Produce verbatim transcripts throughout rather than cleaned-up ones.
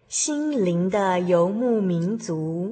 心灵的游牧民族。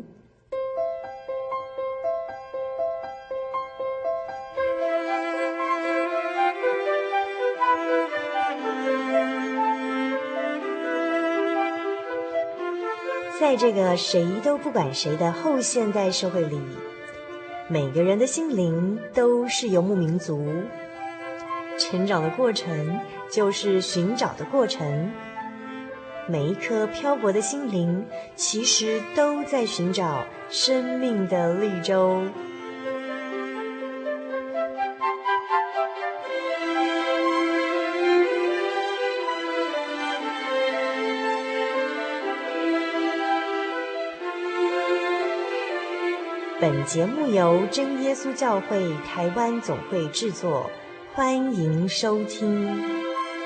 在这个谁都不管谁的后现代社会里，每个人的心灵都是游牧民族。成长的过程就是寻找的过程，每一颗漂泊的心灵其实都在寻找生命的绿洲。本节目由真耶稣教会台湾总会制作，欢迎收听。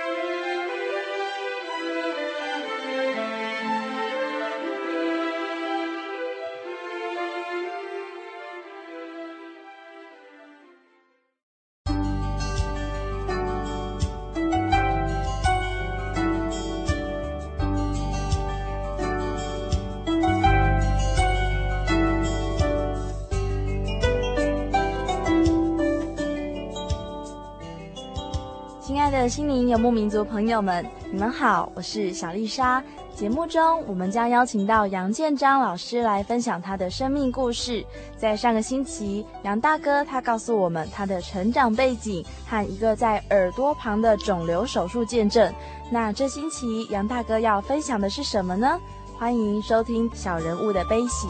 亲爱的心灵游牧民族朋友们，你们好，我是小丽莎。节目中我们将邀请到杨建章老师来分享他的生命故事。在上个星期，杨大哥他告诉我们他的成长背景和一个在耳朵旁的肿瘤手术见证。那这星期杨大哥要分享的是什么呢？欢迎收听小人物的悲喜。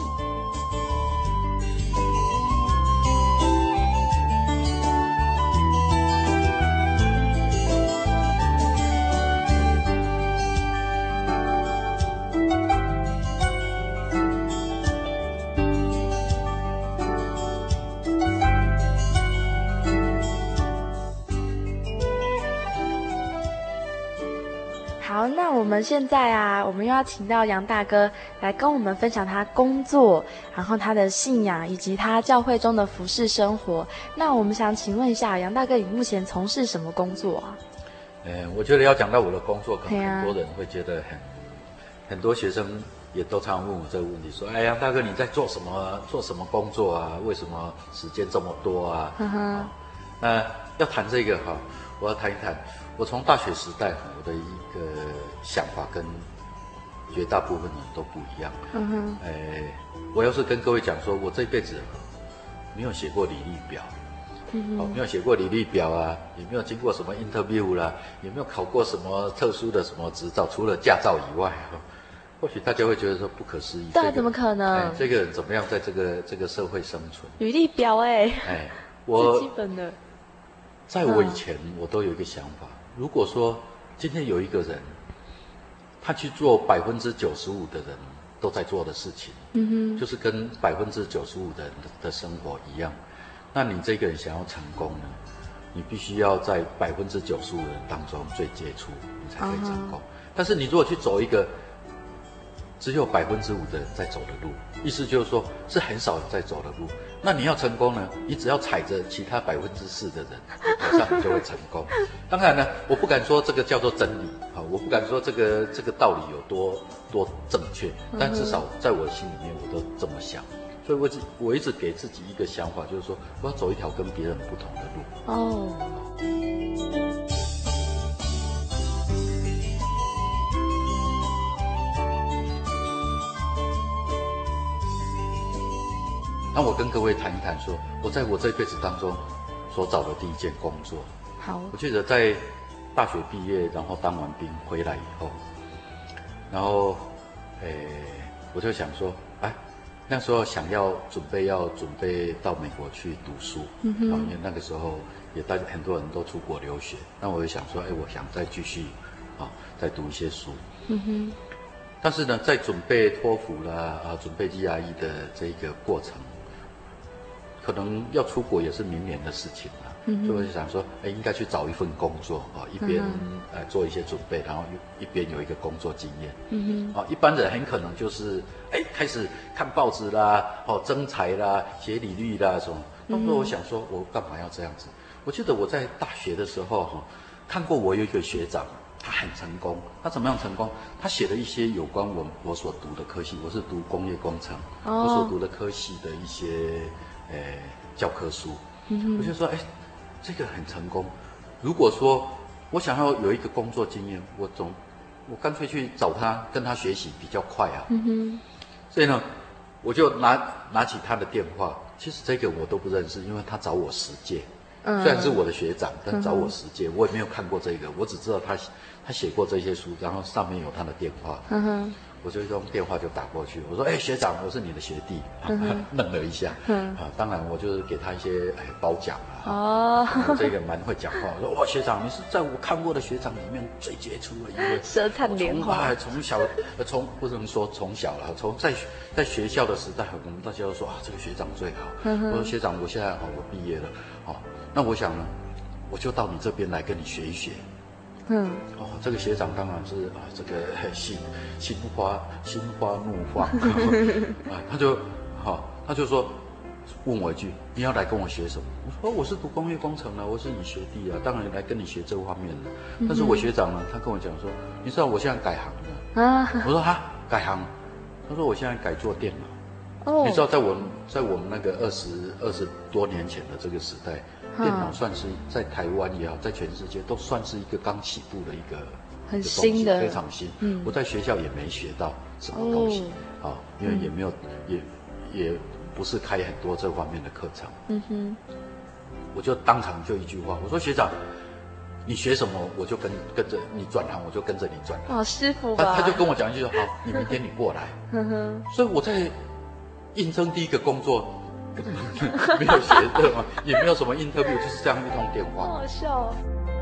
好，那我们现在啊，我们又要请到杨大哥来跟我们分享他工作，然后他的信仰以及他教会中的服事生活。那我们想请问一下，杨大哥，你目前从事什么工作啊？ 呃，我觉得要讲到我的工作，可能很多人会觉得很，很多学生也都常问我这个问题，说：“哎，杨大哥，你在做什么？做什么工作啊？为什么时间这么多啊？”呵呵哦、那要谈这个哈，我要谈一谈。我从大学时代，我的一个想法跟绝大部分人都不一样。嗯哼，呃，我要是跟各位讲说，我这辈子没有写过履历表，嗯哼，没有写过履历表啊，也没有经过什么 interview 啦，也没有考过什么特殊的什么执照，除了驾照以外，或许大家会觉得说不可思议。 对、这个，怎么可能？ 哎，这个人怎么样在这个这个社会生存？ 履历表、欸，哎， 哎，我基本的。 在我以前，嗯、我都有一个想法。如果说今天有一个人，他去做百分之九十五的人都在做的事情，嗯哼，就是跟百分之九十五的人的生活一样，那你这个人想要成功呢，你必须要在百分之九十五人当中最杰出，你才可以成功。Uh-huh. 但是你如果去走一个只有百分之五的人在走的路，意思就是说是很少人在走的路。那你要成功呢，你只要踩着其他百分之四的人，这样你就会成功。当然呢，我不敢说这个叫做真理啊，我不敢说这个这个道理有多多正确，但至少在我心里面我都这么想。所以我一直我一直给自己一个想法，就是说我要走一条跟别人不同的路。哦。那我跟各位谈一谈说，我在我这辈子当中所找的第一件工作。 好， 我记得在大学毕业，然后当完兵回来以后，然后，诶，我就想说，哎，那时候想要准备要准备到美国去读书，嗯哼，因为那个时候也大家很多人都出国留学，那我就想说，哎，我想再继续，啊，再读一些书，嗯哼。但是呢，在准备托福啦，啊，准备 G R E 的这个过程。可能要出国也是明年的事情了，嗯、所以我就想说，哎，应该去找一份工作啊，一边、嗯、呃做一些准备，然后一边有一个工作经验。嗯哼，啊，一般人很可能就是，哎，开始看报纸啦，哦，征才啦，写履历啦什么。那么我想说，我干嘛要这样子？我记得我在大学的时候哈，看过我有一个学长， 他很成功。他怎么样成功？他写了一些有关我我所读的科系，我是读工业工程，哦、我所读的科系的一些呃教科书。嗯、我就说，哎，这个很成功。如果说我想要有一个工作经验，我总我干脆去找他，跟他学习比较快啊。嗯哼。所以呢，我就拿拿起他的电话。其实这个我都不认识，因为他找我十届。嗯、虽然是我的学长，但找我十届，嗯、我也没有看过这个，我只知道他他写过这些书，然后上面有他的电话。嗯哼。我就用电话就打过去，我说：“哎，学长，我是你的学弟。嗯”愣了一下。嗯。啊，当然我就是给他一些哎褒奖啊。哦。这个蛮会讲话。我说：“哇，学长，你是在我看过的学长里面最杰出的一位。” 舌灿莲花。 从小，从不能说从小了，从在在学校的时代，我们大家都说啊，这个学长最好。嗯、我说：“学长，我现在好，我毕业了，好，那我想呢，我就到你这边来跟你学一学。”嗯，哦，这个学长当然是啊，这个心心花心花怒放啊，他就好、哦，他就说问我一句，你要来跟我学什么？我说、哦、我是读工业工程的，我是你学弟啊，当然来跟你学这方面的。嗯、但是我学长呢，他跟我讲说，你知道我现在改行了啊？我说哈，改行？他说我现在改做电脑。哦，你知道在我们在我们那个二十二十多年前的这个时代。电脑算是在台湾也好，在全世界都算是一个刚起步的一个很新的， 非常新。嗯，我在学校也没学到什么东西啊、哦哦，因为也没有、嗯、也也不是开很多这方面的课程。嗯哼，我就当场就一句话，我说学长，你学什么我就跟跟着你转行，我就跟着你转行。 哇，师傅吧， 他他就跟我讲一句好，你明天你过来。嗯哼，所以我在应征第一个工作。没有学的嘛，也没有什么 interview， 就是这样一通电话。 好好笑哦。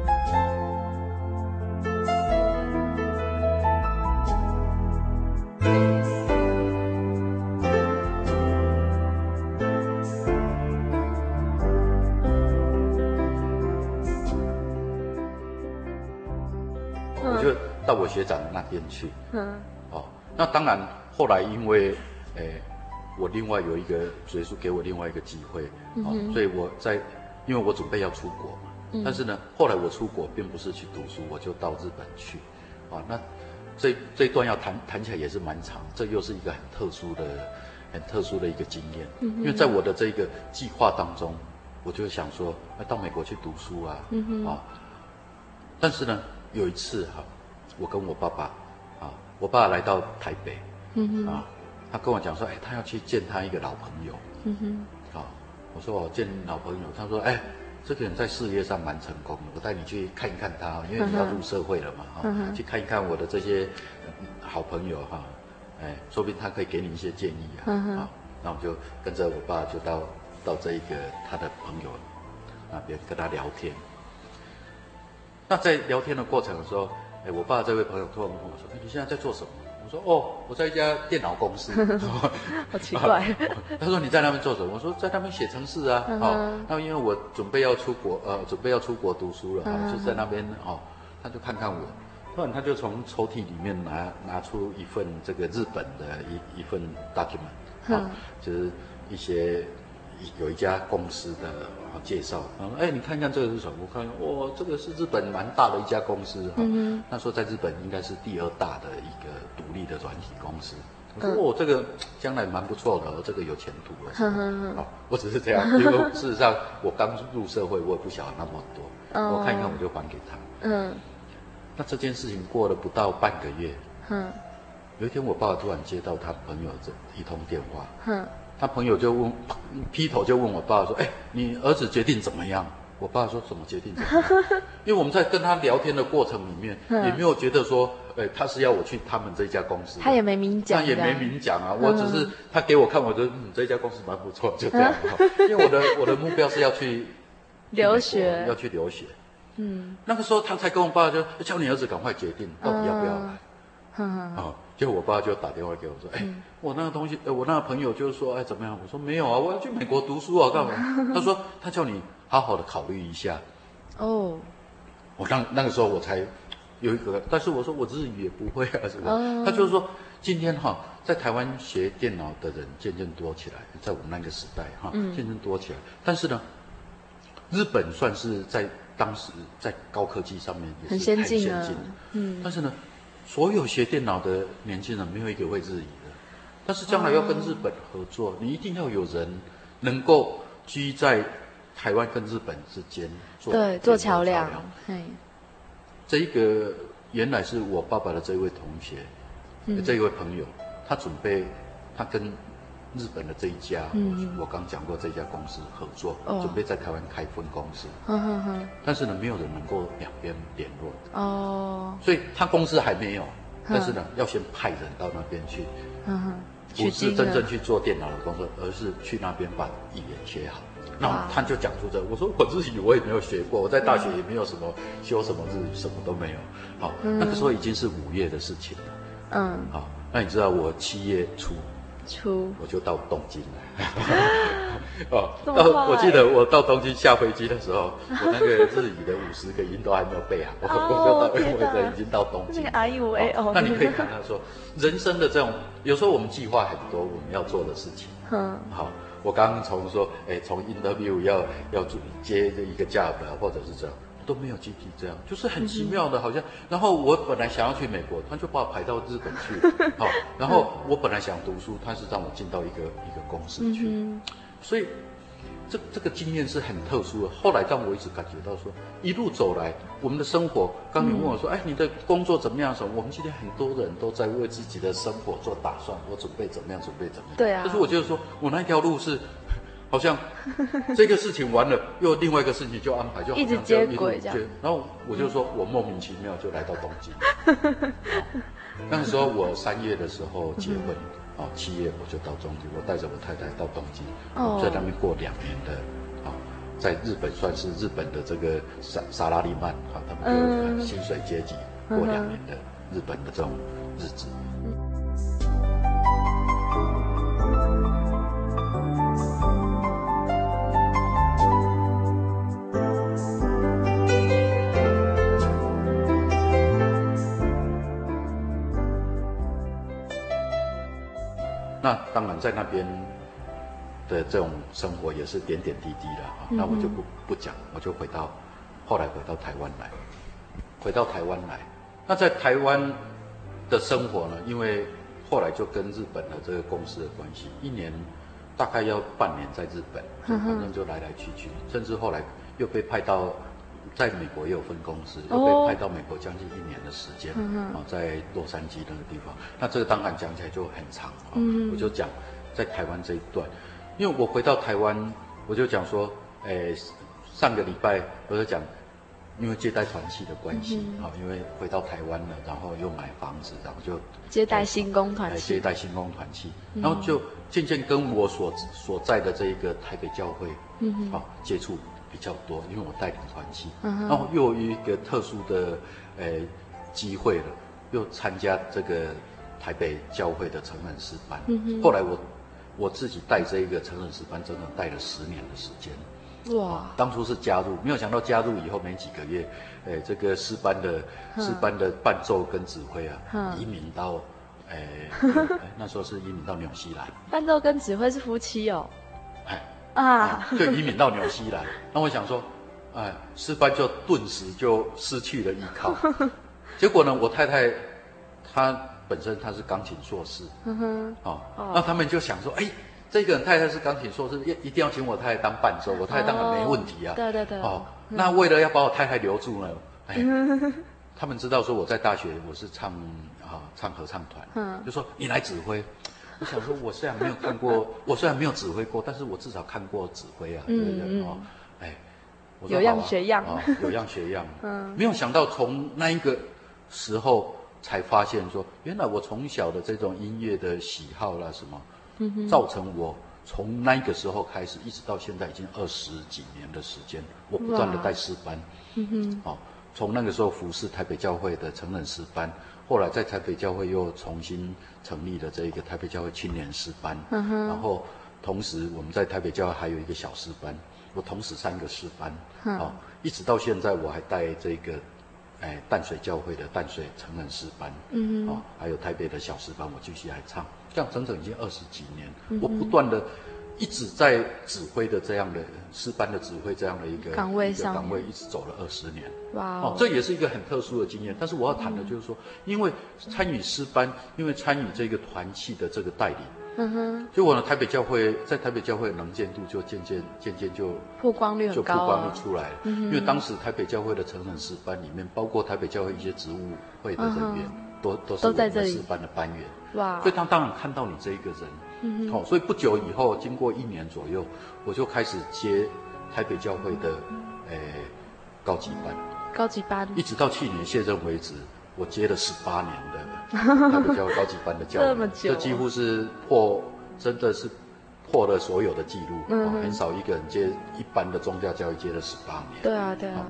我就到我学长那边去。嗯。哦，那当然，后来因为，诶。我另外有一个学叔给我另外一个机会，嗯哦、所以我在，因为我准备要出国嘛，嗯、但是呢，后来我出国并不是去读书，我就到日本去，啊，那这这一段要谈谈起来也是蛮长，这又是一个很特殊的、很特殊的一个经验，嗯、因为在我的这个计划当中，我就想说，要到美国去读书啊，嗯、啊，但是呢，有一次哈、啊，我跟我爸爸，啊，我爸来到台北，嗯、啊。他跟我讲说，哎，他要去见他一个老朋友。嗯哼。好、哦，我说我见老朋友，他说，哎，这个人在事业上蛮成功的，我带你去看一看他，因为你要入社会了嘛，哈、嗯哦，去看一看我的这些好朋友哈，哎，说不定他可以给你一些建议啊。嗯哼。好、哦，那我就跟着我爸就到到这一个他的朋友那边跟他聊天。那在聊天的过程的时候，哎，我爸这位朋友突然问我说，哎，你现在在做什么？我说哦，我在一家电脑公司。 好奇怪。 他说你在那边做什么？我说在那边写程式啊。好、uh-huh. 哦，那因为我准备要出国，呃，准备要出国读书了，哈、uh-huh. 就在那边哦，他就看看我，突然他就从抽屉里面拿拿出一份这个日本的一一份 document， 啊、uh-huh. 哦，就是一些有一家公司的啊介绍，他说哎，你看看这个是什么？我看哇、哦，这个是日本蛮大的一家公司哈、uh-huh. 哦，那时候在日本应该是第二大的一个独立的软体公司。我说哦，这个将来蛮不错的，这个有前途了。好、哦，我只是这样，因为事实上我刚入社会，我也不晓得那么多。我看一看我就还给他。嗯。那这件事情过了不到半个月，嗯，有一天我爸爸突然接到他朋友这一通电话，嗯，他朋友就问，劈头就问我爸说：“哎，你儿子决定怎么样？”我爸说什么决定怎么样？因为我们在跟他聊天的过程里面，也没有觉得说，哎，他是要我去他们这家公司， 他也没明讲， 他也没明讲啊。我只是他给我看，我觉得嗯，这家公司蛮不错，就这样。因为我的我的目标是要去留学， 要去留学。嗯，那个时候他才跟我爸就叫你儿子赶快决定到底要不要来。嗯，哦，结果我爸就打电话给我说，哎，我那个东西，我那个朋友就是说，哎，怎么样？我说没有啊，我要去美国读书啊，干嘛？他说他叫你好好的考虑一下。哦，我那那个时候我才有一个，但是我说我日语也不会啊，是吧？哦、他就是说，今天哈，在台湾学电脑的人渐渐多起来，在我们那个时代哈，渐渐多起来。嗯、但是呢， 日本算是在当时在高科技上面也是很先很先进了进的， 嗯， 但是呢，所有学电脑的年轻人没有一个会日语的，但是将来要跟日本合作，你一定要有人能够居在台湾跟日本之间做对做桥梁梁，嘿， 这一个原来是我爸爸的这一位同学， 嗯这一位朋友，他准备他跟日本的这一家， 嗯我刚讲过这家公司合作， 哦准备在台湾开分公司， 哼哼哼， 但是呢，没有人能够两边联络， 哦， 所以他公司还没有，但是呢，要先派人到那边去， 哼哼， 不是真正去做电脑的工作，而是去那边把语言学好。那他就讲出这，我说我日语我也没有学过，我在大学也没有什么修什么日语，什么都没有。好，那个时候已经是五月的事情了。 嗯， 好，那你知道我七月初出我就到东京来。哦， 这么快到我记得我到东京下飞机的时候，我那个日语的五十个音都还没有背好，我我就到，因为我人已经到东京。 那个 I U A O， 那你可以看他说，人生的这种，有时候我们计划很多我们要做的事情。 嗯， 好，我刚刚从说，哎，从 interview 要要接一个 job 或者是这样，都没有具体这样，就是很奇妙的，好像。然后我本来想要去美国，他就把我排到日本去，好，然后我本来想读书，他是让我进到一个一个公司去， 嗯、 所以这这个经验是很特殊的。后来让我一直感觉到说，一路走来，我们的生活，刚你问我说，哎，你的工作怎么样？什么？我们今天很多人都在为自己的生活做打算，我准备怎么样，准备怎么样。 对啊。 但是我觉得说，我那条路是。好像这个事情完了，又另外一个事情就安排，就一直接轨这样。 然后我就说，我莫名其妙就来到东京。那个时候我三月的时候结婚，哦，七月我就到东京，我带着我太太到东京，哦、在那边过两年的，啊、哦，在日本算是日本的这个沙沙拉利曼，啊、哦，他们就薪水阶级过两年的日本的这种日子。那当然，在那边的这种生活也是点点滴滴的啊。那我就不不讲，我就回到后来回到台湾来，回到台湾来。那在台湾的生活呢，因为后来就跟日本的这个公司的关系，一年大概要半年在日本，反正就来来去去，甚至后来又被派到。在美国也有分公司，又被派到美国将近一年的时间，啊、哦，在洛杉矶那个地方。那这个当然讲起来就很长啊、哦，我就讲在台湾这一段，因为我回到台湾，我就讲说，诶，上个礼拜我就讲，因为接待团契的关系，啊、嗯，因为回到台湾了，然后又买房子，然后就接待新工团契， 接待新工团契，然后就渐渐跟我所所在的这一个台北教会，嗯，好、哦、接触。比较多，因为我带领团契，嗯、然后又有一个特殊的呃机会了，又参加这个台北教会的成人诗班。嗯、后来我我自己带这一个成人诗班，整整带了十年的时间。哇、哦！当初是加入，没有想到加入以后没几个月，呃，这个诗班的诗班的伴奏跟指挥啊，嗯、移民到，呃，那时候是移民到纽西兰。 伴奏跟指挥是夫妻哦。 哎。啊，就移民到纽西兰。那我想说，哎，诗班就顿时就失去了依靠。结果呢，我太太她本身她是钢琴硕士，嗯哼，哦，哦那他们就想说，哎，这个人太太是钢琴硕士，一一定要请我太太当伴奏，我太太当然没问题啊。 哦、对对对。哦， 嗯、那为了要把我太太留住呢，哎，嗯、他们知道说我在大学我是唱啊唱合唱团，嗯，就说你来指挥。我想说，我虽然没有看过，我虽然没有指挥过，但是我至少看过指挥啊，对不对？哦，哎，我说有样学样， 啊，有样学样。嗯，没有想到从那一个时候才发现说，原来我从小的这种音乐的喜好啦什么，嗯、造成我从那个时候开始，一直到现在已经二十几年的时间，我不断的带诗班。嗯哼，哦，从那个时候服侍台北教会的成人诗班。后来在台北教会又重新成立了这一个台北教会青年诗班，嗯、然后同时我们在台北教会还有一个小诗班，我同时三个诗班，嗯、哦，一直到现在我还带这个，哎，淡水教会的淡水成人诗班，嗯，哦，还有台北的小诗班，我继续还唱，这样整整已经二十几年，嗯、我不断的一直在指挥的这样的诗班的指挥这样的一个岗位上， 岗位一直走了二十年。 哇、 哦，这也是一个很特殊的经验。但是我要谈的就是说，嗯、因为参与诗班，因为参与这个团契的这个带领。嗯哼，结果呢，台北教会在台北教会的能见度就渐渐渐渐就曝光率很高、啊， 就曝光率出来了。嗯、因为当时台北教会的成人诗班里面，包括台北教会一些职务会的人员，嗯、都都是我们的诗班的班员。哇！所以他当然看到你这一个人，嗯哦，所以不久以后，经过一年左右，我就开始接台北教会的诶高级班， 高级班， 一直到去年卸任为止。我接了十八年的台北教会高级班的教员， 这么久， 这几乎是破，真的是破了所有的记录。嗯、哦，很少一个人接一般的宗教教育接了十八年。 对啊，对啊。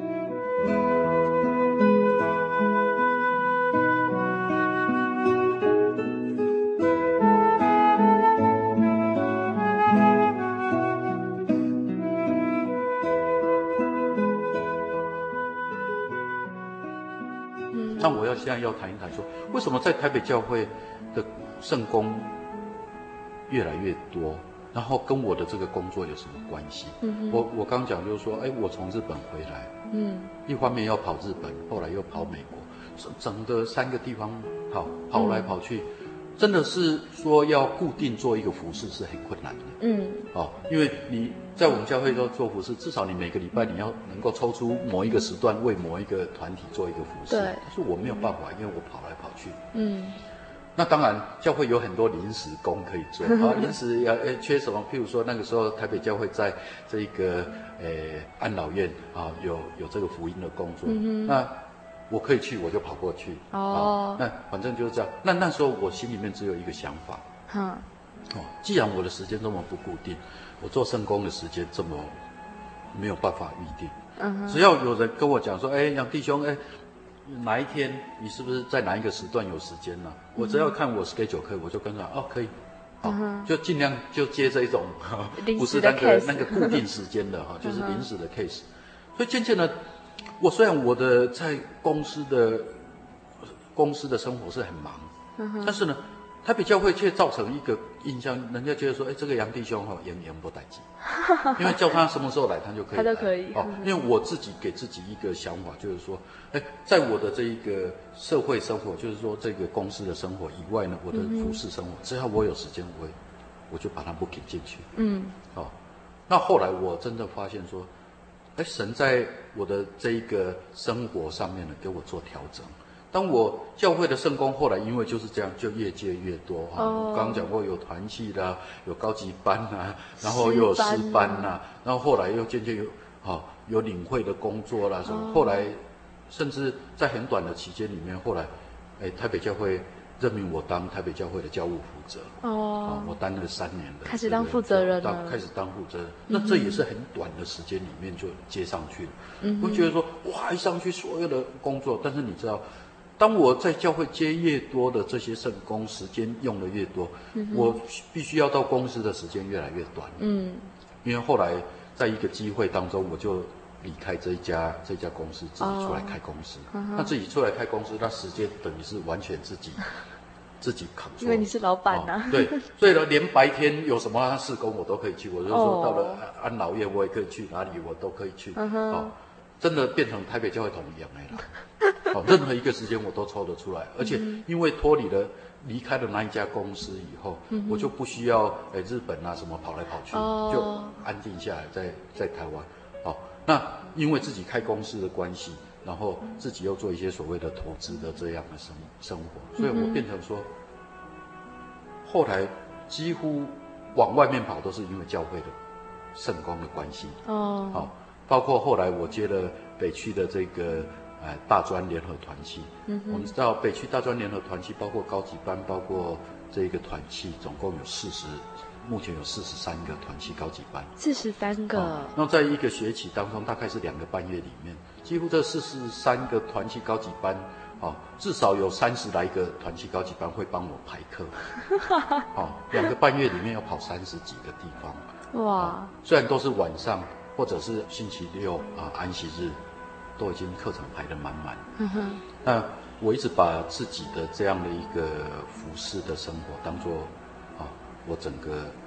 那我要现在要谈一谈说，为什么在台北教会的圣工越来越多，然后跟我的这个工作有什么关系？嗯、我我刚讲就是说，哎，我从日本回来，嗯，一方面要跑日本，后来又跑美国，整整个三个地方跑跑来跑去。嗯，真的是说要固定做一个服事是很困难的，嗯，哦，因为你在我们教会都做服事，至少你每个礼拜你要能够抽出某一个时段为某一个团体做一个服事，对，但是我没有办法，因为我跑来跑去，嗯，那当然教会有很多临时工可以做啊，临时要呃缺什么，譬如说那个时候台北教会在这个呃安老院啊有有这个福音的工作，嗯、那。我可以去，我就跑过去。哦，那反正就是这样。那那时候我心里面只有一个想法，嗯，哦，既然我的时间这么不固定，我做圣工的时间这么没有办法预定，嗯，只要有人跟我讲说，哎，杨弟兄，哎，哪一天你是不是在哪一个时段有时间呢、啊？嗯、我只要看我 schedule 可以，我就跟他哦可以，好、嗯，就尽量就接这一种，不是那个那个固定时间的哈，就是临时的 case。所以渐渐的。我虽然我的在公司的公司的生活是很忙，嗯、但是呢，台北教会却造成一个印象，人家觉得说，哎，这个杨弟兄哈，严严不待见，因为叫他什么时候来，他就可以来， 他都可以。 哦，因为我自己给自己一个想法，就是说，哎，在我的这一个社会生活，就是说这个公司的生活以外呢，我的服事生活，嗯、只要我有时间，我我就把它 booking 进去。嗯，哦，那后来我真的发现说。哎，神在我的这一个生活上面呢，给我做调整。当我教会的圣工后来因为就是这样，就越接越多哈。Oh. 我刚刚讲过有团契啦，有高级班啦，然后又有诗班啦，然后后来又渐渐有啊有领会的工作啦什么。Oh. 后来甚至在很短的期间里面，后来哎台北教会任命我当台北教会的教务负责。哦、oh. 啊，我担任了三年的， 开始当负责人了。 开始当负责人，那这也是很短的时间里面就接上去了。嗯，我觉得说哇，一上去所有的工作，但是你知道，当我在教会接越多的这些圣工，时间用的越多，嗯、我必须要到公司的时间越来越短。嗯，因为后来在一个机会当中，我就离开这一家这一家公司，自己出来开公司。Oh. 那自己出来开公司，那时间等于是完全自己。自己扛住， 因为你是老板呐、啊哦。对，所以呢，连白天有什么事工我都可以去。我就说到了安老院，我也可以去，哪里我都可以去。Uh-huh. 哦，真的变成台北教会统一样的了。哦，任何一个时间我都抽得出来，而且因为脱离了离开了那一家公司以后，嗯、我就不需要诶日本啊什么跑来跑去， oh. 就安定下来在在台湾。哦，那因为自己开公司的关系。然后自己又做一些所谓的投资的这样的生生活，所以我变成说，后来几乎往外面跑都是因为教会的圣工的关系哦，好，包括后来我接了北区的这个呃大专联合团契，嗯，我们知道北区大专联合团契包括高级班，包括这个团契，总共有四十，目前有四十三个团契高级班， 四十三个，哦， 那在一个学期当中，大概是两个半月里面。几乎这四十三个团契高级班，啊，至少有三十来个团契高级班会帮我排课，啊，两个半月里面要跑三十几个地方，哇，啊！虽然都是晚上或者是星期六啊、安息日，都已经课程排得满满。嗯哼，那我一直把自己的这样的一个服事的生活当作啊，我整个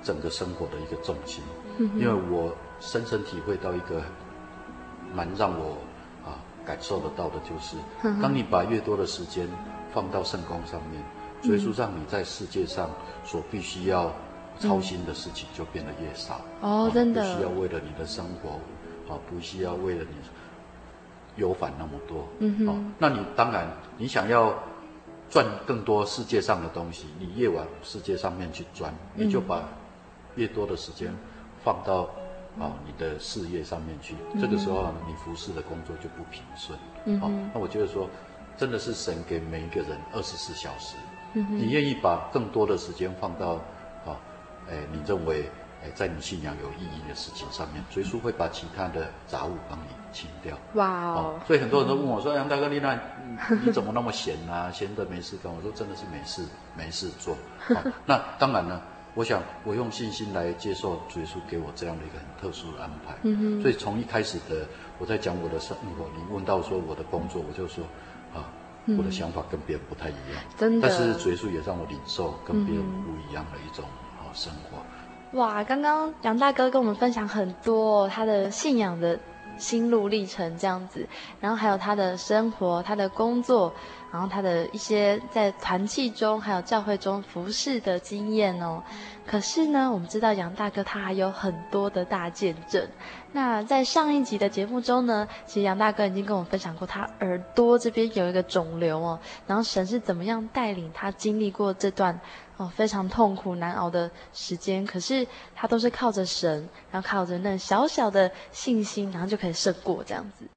整个生活的一个重心。嗯、因为我深深体会到一个蛮让我啊感受得到的，就是、嗯、当你把越多的时间放到圣工上面，所以说让你在世界上所必须要操心的事情就变得越少。 哦，真的， 不需要为了你的生活，啊，不需要为了你忧烦那么多。嗯哼，啊，那你当然你想要赚更多世界上的东西，你越往世界上面去钻，你就把越多的时间放到啊你的事业上面去。嗯、这个时候你服侍的工作就不平顺。嗯、啊，那我觉得说，真的是神给每一个人二十四小时，嗯、你愿意把更多的时间放到啊，哎，你认为哎在你信仰有意义的事情上面，所以说会把其他的杂物帮你清掉。 哇哦！ 所以很多人都问我说：“杨大哥，你那你怎么那么闲啊？闲的没事干？”我说：“真的是没事没事做。那当然呢，我想我用信心来接受主耶稣给我这样的一个很特殊的安排。嗯、所以从一开始的我在讲我的生活，你问到说我的工作，我就说啊，我的想法跟别人不太一样。真的，但是主耶稣也让我领受跟别人不一样的一种啊生活。 哇，刚刚杨大哥跟我们分享很多、哦、他的信仰的心路历程这样子，然后还有他的生活、他的工作，然后他的一些在团契中还有教会中服侍的经验哦。可是呢，我们知道杨大哥他还有很多的大见证。那在上一集的节目中呢，其实杨大哥已经跟我们分享过他耳朵这边有一个肿瘤哦，然后神是怎么样带领他经历过这段哦非常痛苦难熬的时間，可是他都是靠着神，然後靠着那小小的信心，然後就可以勝過這樣子。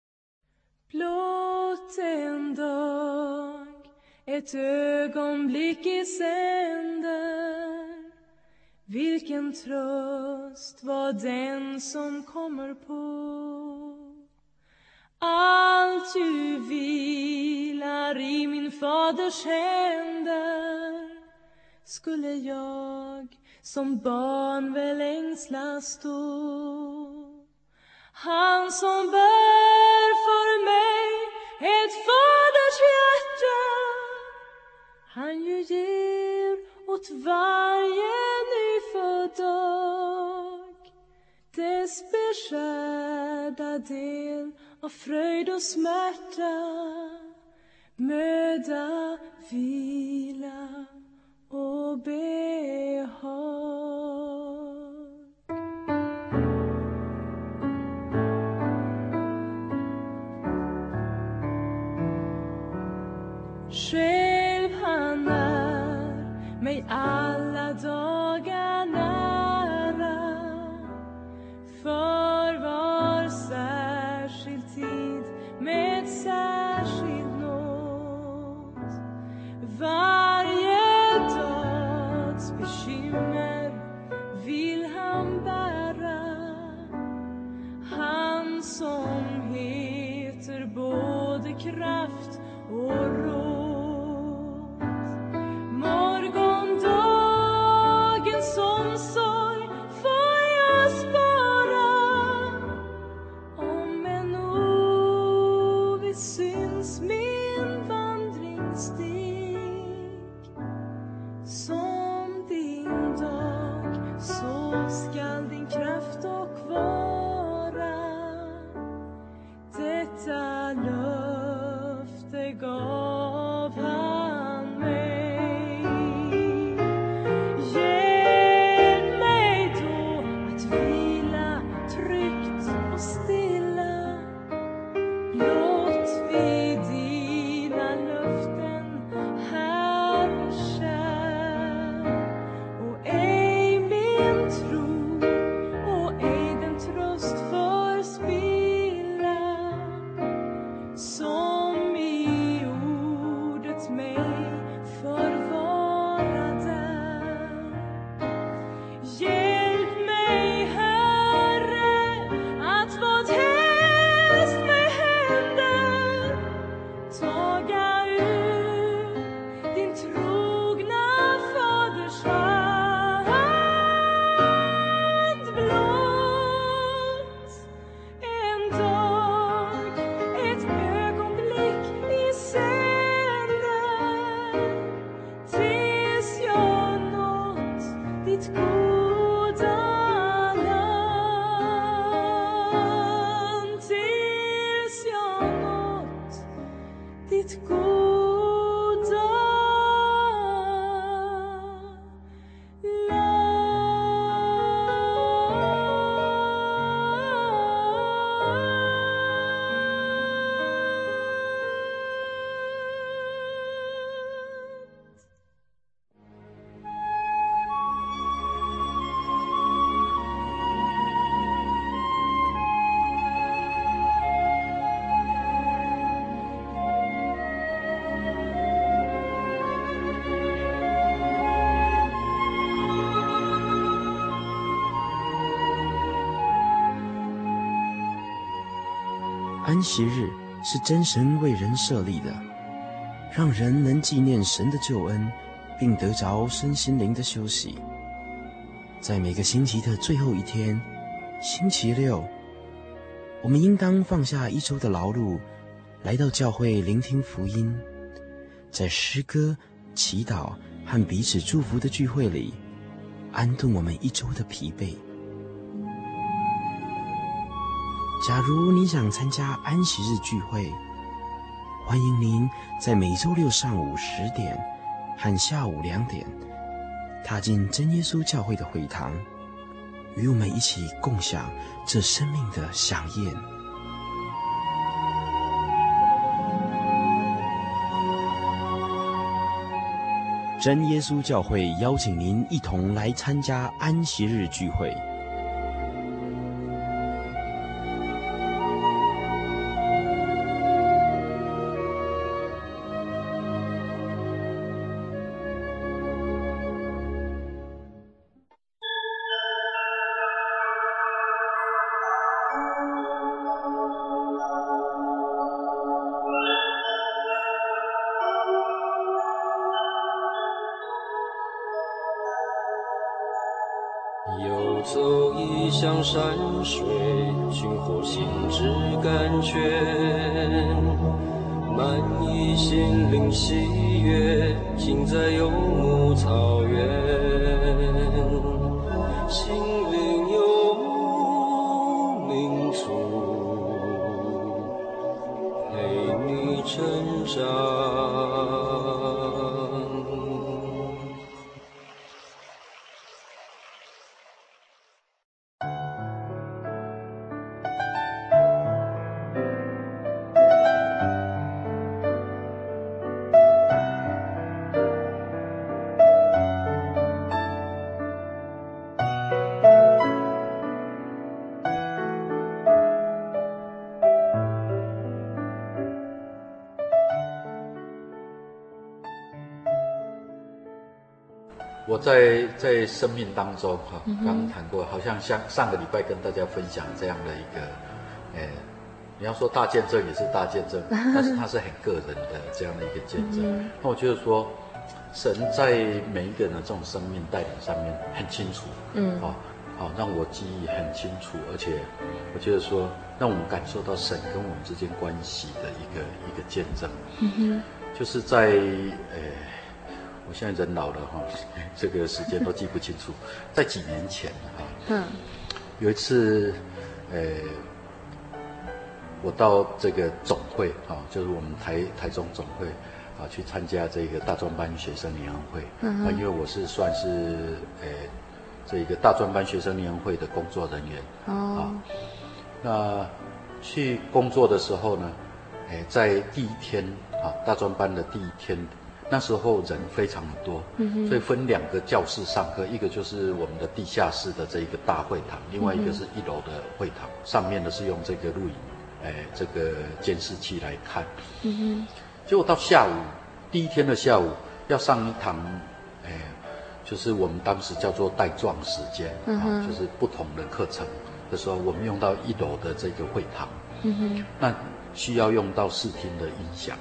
Blott en dag, ett ögonblick i sänder. Vilken tröst var den som kommer på. Allt ju vilar i min faders händer. Skulle jag som barn väl ängslas då. Han som bär för mig ett faders hjärta, han ju ger åt varje nyfödd dag dess beskärda del av fröjd och smärta, möda, vila och behag. Själv han är mig alla dagar nära, för var särskild tid med särskild nåd. Varje dags bekymmer vill han bära, han som heter både kraft och råd. Morgondagens omsorg får jag spara, om en oviss syns min vandringsstig. Som din dag, så skall din kraft och vara. Detta löfte gav han mig. Hjälp mig då att vila tryggt och stilla, blott vid dina löften, Herre kär. 安息日是真神为人设立的，让人能纪念神的救恩，并得着身心灵的休息。在每个星期的最后一天，星期六，我们应当放下一周的劳碌，来到教会聆听福音，在诗歌、祈祷和彼此祝福的聚会里，安顿我们一周的疲惫。假如你想参加安息日聚会，欢迎您在每周六上午十点和下午两点踏进真耶稣教会的会堂，与我们一起共享这生命的飨宴。真耶稣教会邀请您一同来参加安息日聚会。 游走异乡山水，寻获心之甘泉，满溢心灵喜悦，尽在游牧草原。心灵游牧民族，陪你成长。 我在在生命当中哈，刚刚谈过，好像像上个礼拜跟大家分享这样的一个，呃，你要说大见证也是大见证，但是它是很个人的这样的一个见证。嗯、那我觉得说，神在每一个人的这种生命带领上面很清楚，嗯，好、哦，好、哦、让我记忆很清楚，而且我觉得说，让我们感受到神跟我们之间关系的一个一个见证，嗯哼，就是在呃。我现在人老了哈，这个时间都记不清楚。在几年前哈，嗯，有一次，呃，我到这个总会啊，就是我们台台中总会啊，去参加这个大专班学生联欢会。嗯，啊，因为我是算是呃这个大专班学生联欢会的工作人员。哦。啊，那去工作的时候呢，哎，在第一天啊，大专班的第一天。那时候人非常的多，嗯、所以分两个教室上课，一个就是我们的地下室的这一个大会堂，另外一个是一楼的会堂，上面的是用这个录影，哎，这个监视器来看。嗯哼。结果到下午，第一天的下午要上一堂，哎，就是我们当时叫做带状时间，嗯、啊，就是不同的课程的时候，我们用到一楼的这个会堂，嗯哼，那需要用到视听的音响。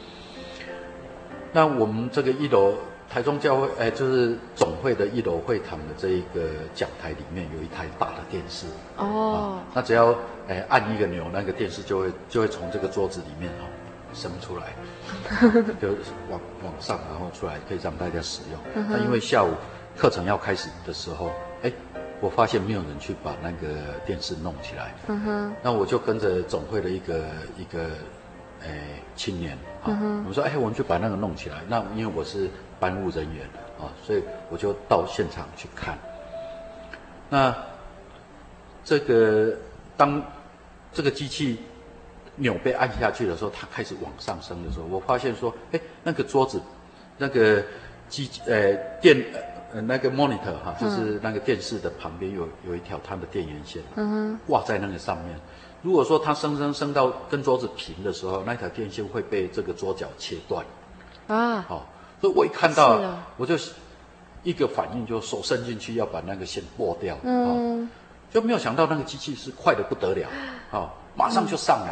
那我们这个一楼台中教会，哎，就是总会的一楼会堂的这一个讲台里面有一台大的电视哦、啊，那只要哎按一个钮，那个电视就会就会从这个桌子里面哈、哦、伸出来，就往往上然后出来，可以让大家使用。那、嗯、因为下午课程要开始的时候，哎，我发现没有人去把那个电视弄起来，嗯哼，那我就跟着总会的一个一个。哎，青年啊，嗯、我说哎，我们就把那个弄起来。那因为我是班务人员啊，所以我就到现场去看。那这个当这个机器钮被按下去的时候，它开始往上升的时候，我发现说，哎，那个桌子，那个机呃电呃那个 monitor 哈、啊，就是那个电视的旁边有有一条它的电源线，嗯、挂在那个上面。如果说它升升升到跟桌子平的时候，那条电线会被这个桌角切断，啊，好、哦，所以我一看到，哦、我就一个反应，就手伸进去要把那个线拨掉，嗯、哦，就没有想到那个机器是快得不得了，啊、哦，马上就上来，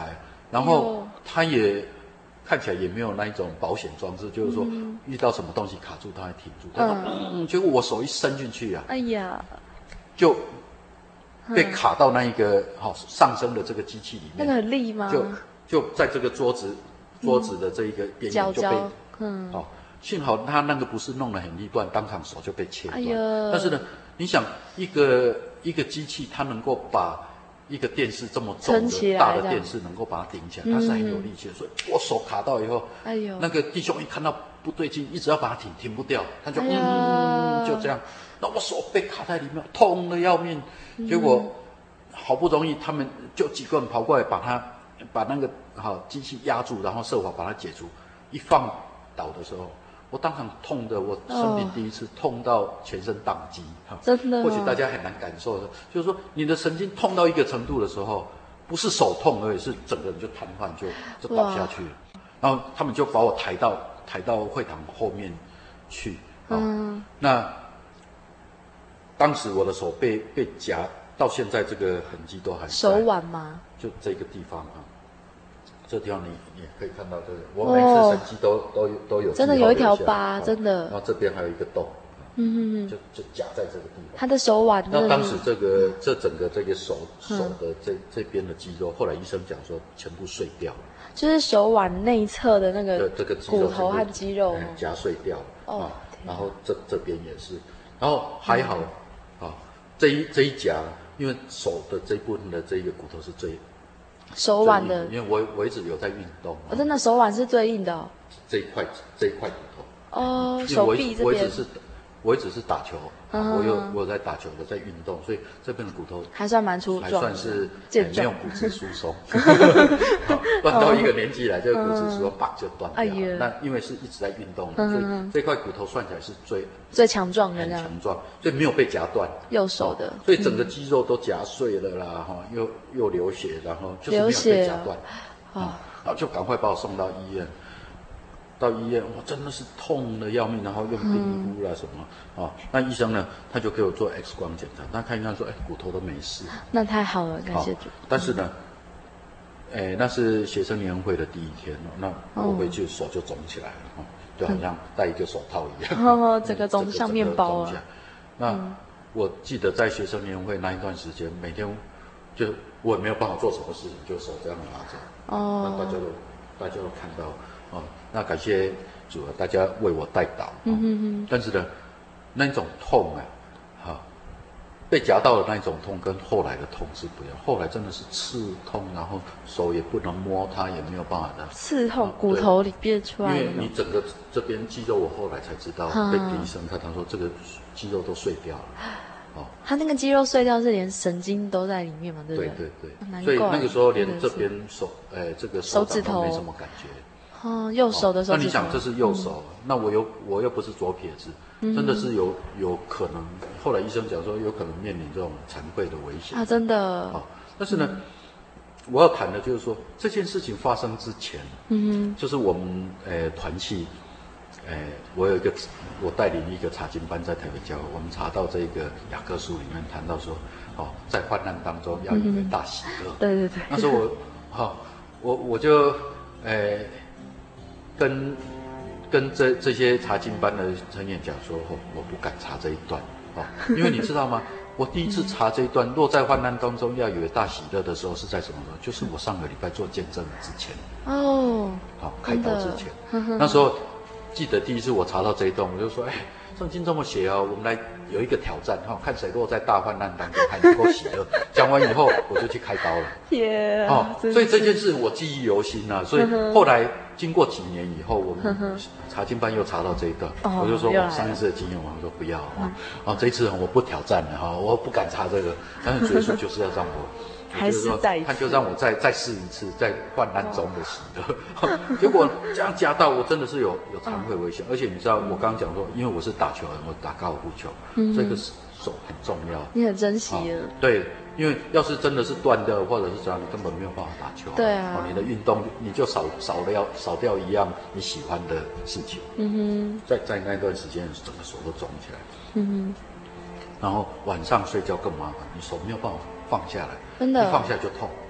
然后它也看起来也没有那一种保险装置，就是说遇到什么东西卡住它会停住。它说嗯，结果我手一伸进去啊， 哎呀， 就被卡到那一个好、哦、上升的这个机器里面。 那个很利吗？ 就就在这个桌子桌子的这一个边缘就被， 嗯， 哦，幸好他那个不是弄得很利，不然当场手就被切断。 哎呀， 但是呢，你想一个一个机器，它能够把一个电视这么重的大的电视能够把它顶起来，它是很有力气的。所以我手卡到以后， 哎呦， 那个弟兄一看到不对劲，一直要把它停，停不掉，他就、 哎、 嗯就这样。那我手被卡在里面，痛得要命。结果好不容易他们就几个人跑过来把它把那个好机器压住，然后设法把它解除。一放倒的时候，我当场痛的，我生病第一次、哦、痛到全身宕机哈， 真的、哦。 或许大家很难感受的，就是说你的神经痛到一个程度的时候，不是手痛而已，是整个人就瘫痪，就就倒下去了。然后他们就把我抬到抬到会堂后面去，哦、嗯，那当时我的手被被夹，到现在这个痕迹都还在。 手腕吗？ 就这个地方啊。这地方你你也可以看到这个，我每次神迹都、哦、都有都有， 真的有一条疤，真的。 然后这边还有一个洞，嗯嗯，就就夹在这个地方。 他的手腕。 那当时这个这整个这个手手的这、嗯、这边的肌肉，后来医生讲说全部碎掉了， 就是手腕内侧的那个这个肌肉骨头和肌肉夹碎掉了。 哦， 啊、然后这这边也是，然后还好、嗯、啊，这一这一夹，因为手的这一部分的这一个骨头是最。 手腕的， 因为我我一直有在运动， 我、哦、真的手腕是最硬的、哦。 这一块这一块骨头。 哦，手臂这边。 我一直是，我一直是打球，嗯、我有我有在打球，有在运动，所以这边的骨头还算蛮粗壮， 还算是健壮，没有骨质疏松。断到一个年纪来，这个骨质疏松啪就断掉了。哎、那因为是一直在运动，嗯、所以这块骨头算起来是最最强壮的，很强壮，所以没有被夹断。 右手的， 所以整个肌肉都夹碎了啦，哈，又又流血，然后就是没有被夹断。啊，然后就赶快把我送到医院。到医院，我真的是痛得要命，然后用冰敷啦什么、嗯、啊。那医生呢，他就给我做 X 光检查，他看一看说，哎，骨头都没事。 那太好了，感谢主。 但是呢，哎，那是学生年会的第一天，那我回去手就肿起来了，哦、就好像戴一个手套一样， 哦，整个肿像面包啊。 那、嗯、我记得在学生年会那一段时间，每天就我也没有办法做什么事情，就手这样拿着，哦，那大家都大家都看到。哦，那感谢主啊，大家为我代祷。嗯哼哼。但是呢，那一种痛啊，哈、啊，被夹到的那一种痛跟后来的痛是不一样。后来真的是刺痛，然后手也不能摸它，也没有办法的。 刺痛，啊、骨头里憋出来的。 因为你整个这边肌肉，我后来才知道，被医生看，他说这个肌肉都碎掉了。哦， 他那个肌肉碎掉是连神经都在里面嘛，对不对？ 对对对。所以那个时候连这边手，哎，这个手指头没什么感觉。 哦，右手的手指头、哦。 那你想，这是右手，嗯、那我又我又不是左撇子，嗯、真的是有有可能。后来医生讲说，有可能面临这种残废的危险啊，真的。 好、哦，但是呢、嗯，我要谈的就是说，这件事情发生之前，嗯就是我们呃团契，呃，我有一个我带领一个查经班在台北教会，我们查到这个雅各书里面谈到说，哦，在患难当中要有一个大喜乐。 嗯、对对对。 那时候我，哈、哦，我我就呃。跟跟这这些查经班的成员讲说，哦，我不敢查这一段，哦，因为你知道吗？我第一次查这一段，若在患难当中要有大喜乐的时候，是在什么时候？就是我上个礼拜做见证之前。 哦。 好，开刀之前，那时候记得第一次我查到这一段，我就说，哎，圣经这么写哦，我们来有一个挑战哈、哦，看谁落在大患难当中还能够喜乐。讲完以后，我就去开刀了。 耶、yeah, 哦，所以这件事我记忆犹新啊。所以后来经过几年以后，我们查经班又查到这一段，我就说我上一次的经验，我说不要啊，啊、哦，这一次我不挑战了哈、哦，我不敢查这个。但是主耶稣就是要让我。 还是再一次， 他就让我再再试一次，在患难中的喜乐。结果这样加到，我真的是有有残废危险。而且你知道，我刚刚讲说，因为我是打球人，我打高尔夫球，嗯、这个手很重要。 你很珍惜了、 哦。对，因为要是真的是断掉，或者是这样，你根本没有办法打球。 对啊。 哦，你的运动你就少少了要少掉一样你喜欢的事情。嗯哼。在在那段时间，整个手都肿起来。嗯哼。然后晚上睡觉更麻烦，你手没有办法放下来。 真的， 一放下就痛，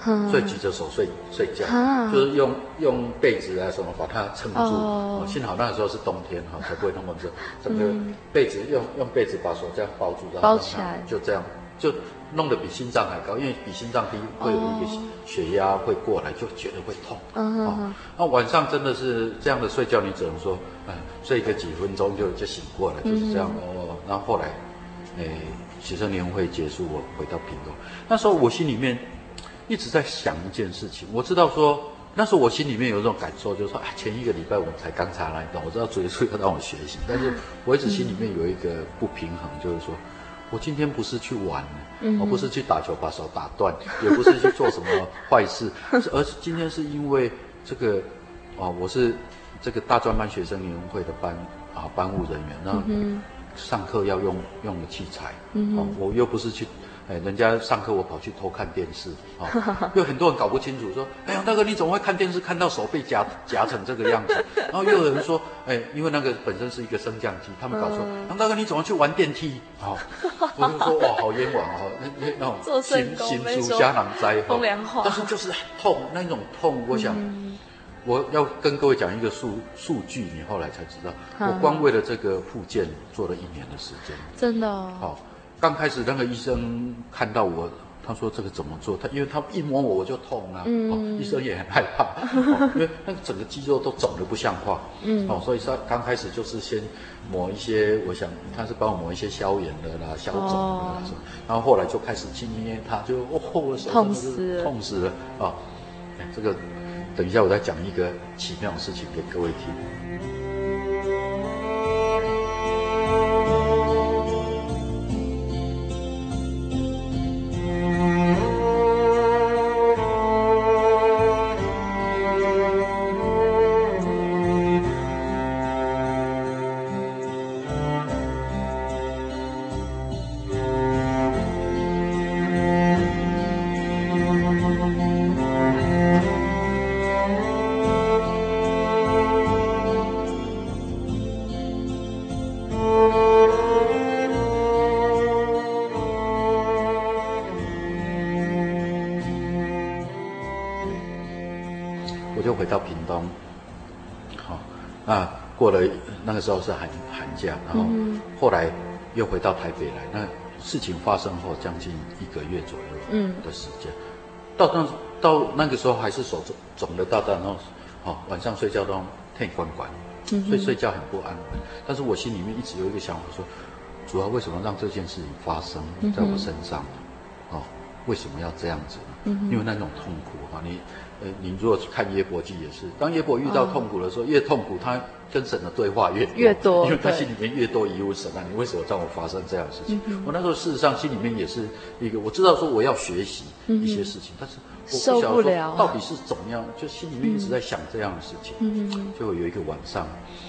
所以举着手睡睡觉，就是用用被子啊什么把它撑住。哦，幸好那个时候是冬天哈，才不会那么热。整个被子用用被子把手这样包住，然后包起来， 就这样就弄得比心脏还高，因为比心脏低会有一个血压会过来，就觉得会痛。嗯哦，那晚上真的是这样的睡觉，你只能说，哎，睡个几分钟就就醒过来，就是这样。哦，然后后来，哎，学生年会结束，我回到屏东，那时候我心里面一直在想一件事情，我知道说，那时候我心里面有一种感受，就是说，啊，前一个礼拜我们才刚查那一段，我知道主耶稣要让我学习，但是我一直心里面有一个不平衡，就是说，我今天不是去玩，嗯，我不是去打球把手打断，也不是去做什么坏事，而是今天是因为这个，哦，我是这个大专班学生年会的班啊班务人员，然后上课要用用的器材，嗯，哦，我又不是去。哎，人家上课我跑去偷看电视，哦，有很多人搞不清楚，说，哎呀，那个你怎么会看电视看到手被夹夹成这个样子？然后又有人说，哎，因为那个本身是一个升降机，他们搞错，嗯，那个你怎么去玩电梯？哦，我就说哇，好冤枉哦，那那种心心属瞎囊灾哈，但是就是很痛，那种痛，我想，嗯，我要跟各位讲一个数数据，你后来才知道，嗯，我光为了这个复健做了一年的时间， 真的哦。 好，刚开始那个医生看到我，他说这个怎么做？他因为他一摸我我就痛啊，嗯，哦，医生也很害怕，哦，因为那个整个肌肉都肿得不像话，嗯，哦，所以他刚开始就是先抹一些，我想他是帮我抹一些消炎的啦、消肿的啦，哦，然后后来就开始去捏它，就哦，我手痛死了， 痛死了啊，哦！这个等一下我再讲一个奇妙的事情给各位听。回到屏东，好，那过了那个时候是寒寒假，然后后来又回到台北来。那事情发生后将近一个月左右的时间，嗯，到那到那个时候还是手肿肿的大大，然后哦晚上睡觉都天关关，所以睡觉很不安稳。但是我心里面一直有一个想法说，主要为什么让这件事情发生在我身上呢？哦，为什么要这样子呢？嗯，因为那种痛苦哈，你呃，你如果看约伯记也是，当约伯遇到痛苦的时候，哦，越痛苦，他跟神的对话越多越多， 因为他心里面越多疑问，神啊，你为什么让我发生这样的事情？嗯，我那时候事实上心里面也是一个，我知道说我要学习一些事情，嗯，但是我不晓得说到底是怎么样，就心里面一直在想这样的事情。嗯，结果有一个晚上，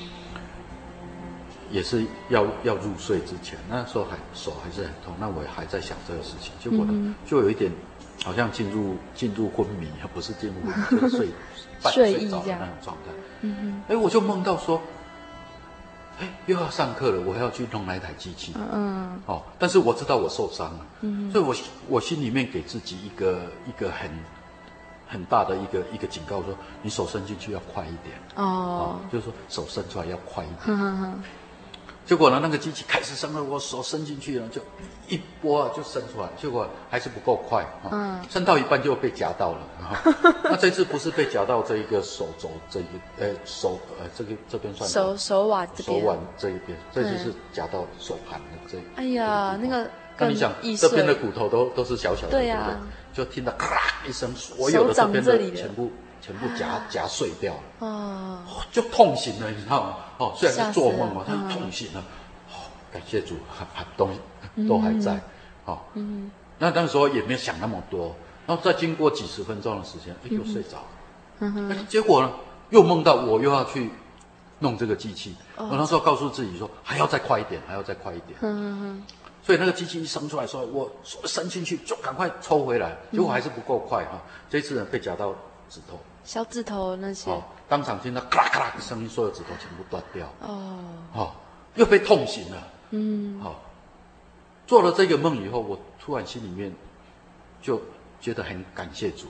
也是要要入睡之前，那时候还手还是很痛，那我还在想这个事情，结果呢，嗯，就有一点好像进入进入昏迷，不是进入昏迷，就是睡半睡着的那种状态。嗯，哎，我就梦到说，哎，又要上课了，我还要去弄那一台机器。嗯，哦，但是我知道我受伤了，嗯，所以我我心里面给自己一个一个很很大的一个一个警告，说你手伸进去要快一点。哦，哦，就是说手伸出来要快一点。呵呵，结果呢，那个机器开始伸了，我手伸进去了，就一拨啊就伸出来，结果还是不够快啊，嗯，伸到一半就被夹到了。那这次不是被夹到这一个手肘这一呃手呃这个这边算手手腕这边， 手腕这一边，这就是夹到手盘的这。 哎呀，那个那你想这边的骨头都都是小小的，对呀，对不对？就听到咔一声，所有的这边的全部全部夹夹碎掉了，哦，就痛醒了，你知道吗？哦，虽然是做梦嘛，但是痛醒了。哦，感谢主，还东西都还在。哦，嗯，那那时候也没有想那么多，然后再经过几十分钟的时间，哎，又睡着了。嗯，结果呢，又梦到我又要去弄这个机器，我那时候告诉自己说，还要再快一点，还要再快一点。嗯，所以那个机器一伸出来，说我手伸进去就赶快抽回来，结果还是不够快哈。这次呢，被夹到指头。 小指头那些，哦， 当场听到咔啦咔啦的声音，所有指头全部断掉。哦，哦，又被痛醒了。嗯，好，哦，做了这个梦以后，我突然心里面就觉得很感谢主。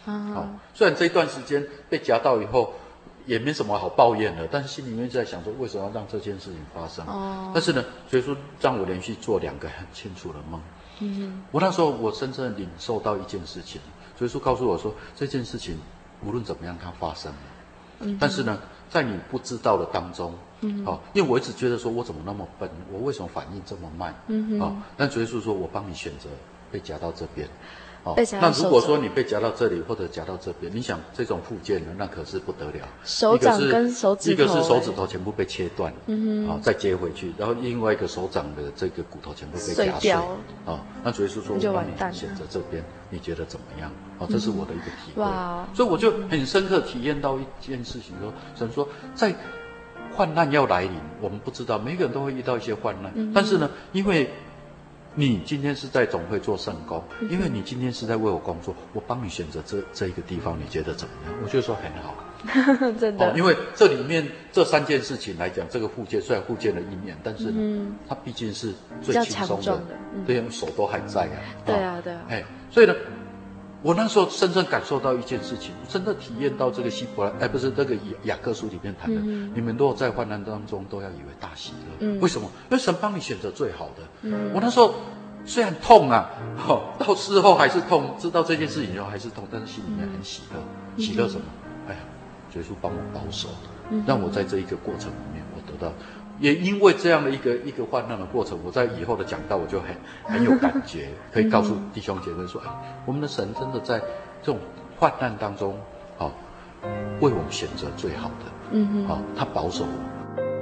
啊、哦，虽然这一段时间被夹到以后也没什么好抱怨的，但是心里面在想说，为什么要让这件事情发生？哦，但是呢，所以说让我连续做两个很清楚的梦。嗯，我那时候我深深领受到一件事情，所以说告诉我说，这件事情无论怎么样它发生了，嗯，但是呢，在你不知道的当中，嗯，哦，因为我一直觉得说我怎么那么笨，我为什么反应这么慢？嗯，哦，但所以说我帮你选择被夹到这边。哦，那如果说你被夹到这里或者夹到这边，你想这种附件呢，那可是不得了。 手掌跟手指头， 一个是手指头全部被切断，嗯哼，啊，再接回去，然后另外一个手掌的这个骨头全部被夹碎，啊，那所以说说我帮你选择这边，你觉得怎么样？啊，这是我的一个体会。哇，所以我就很深刻体验到一件事情，说神说在患难要来临，我们不知道，每个人都会遇到一些患难，嗯，但是呢，因为你今天是在总会做圣工，因为你今天是在为我工作，我帮你选择这这一个地方，你觉得怎么样？我觉得说很好， 真的、 哦。因为这里面这三件事情来讲，这个复健虽然复健了一年，但是呢，嗯、它毕竟是最轻松的，的嗯、对，手都还在啊。 对啊，对啊。 哎，所以呢，我那时候深深感受到一件事情，真的体验到这个希伯来，哎，不是这个雅各书里面谈的，嗯、你们若在患难当中都要以为大喜乐。嗯、为什么？因为神帮你选择最好的。嗯、我那时候虽然痛啊，哦，到事后还是痛，知道这件事情以后还是痛，但是心里面很喜乐。嗯、喜乐什么？哎呀，耶稣帮我保守，嗯、让我在这一个过程里面，我得到。也因为这样的一个一个患难的过程，我在以后的讲道我就很很有感觉，可以告诉弟兄姐妹说，哎，我们的神真的在这种患难当中，好、哦，为我们选择最好的，嗯哼，好、哦，他保守我们。